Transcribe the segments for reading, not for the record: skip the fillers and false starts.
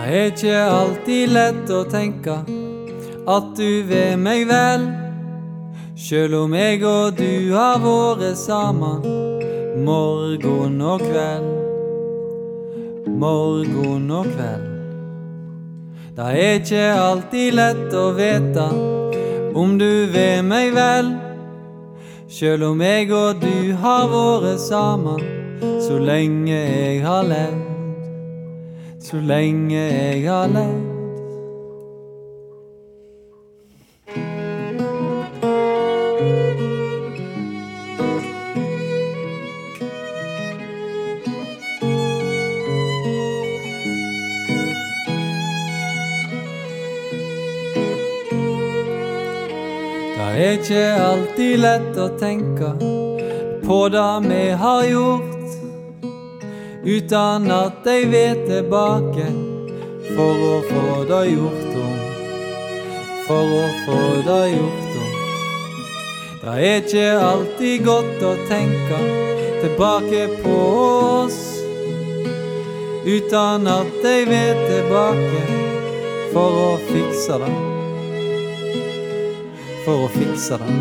Det ikke alltid lett å tenke at du vil meg vel, selv om jeg og du har vært sammen morgen og kveld. Morgen og kveld. Det ikke alltid lett å vite om du vil meg vel, selv om jeg og du har vært sammen så lenge jeg har levd. Så lenge jeg har levd. Det ikke alltid lett å tenke på det vi har gjort, uten at jeg vet tilbake for å få det gjort om. For å få det gjort om. Det ikke alltid godt å tenke tilbake på oss, uten at jeg vet tilbake for å fikse det. For å fikse det.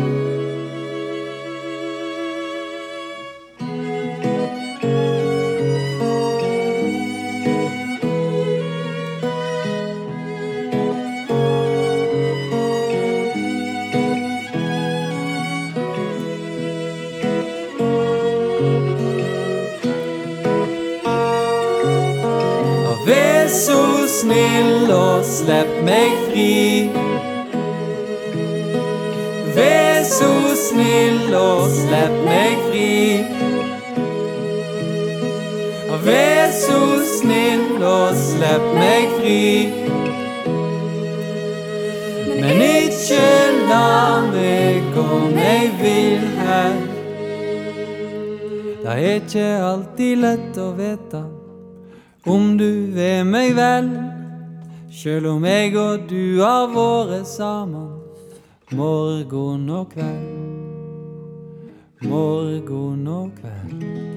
Vær så snill og slipp meg fri. Vær så snill og slipp meg fri. Vær så snill og slipp meg fri. Men ikke la meg gå meg vil her. Det ikke alltid lett å vite om du vil meg vel, selv om jeg og du har vært sammen morgen og kveld. Morgen og kveld.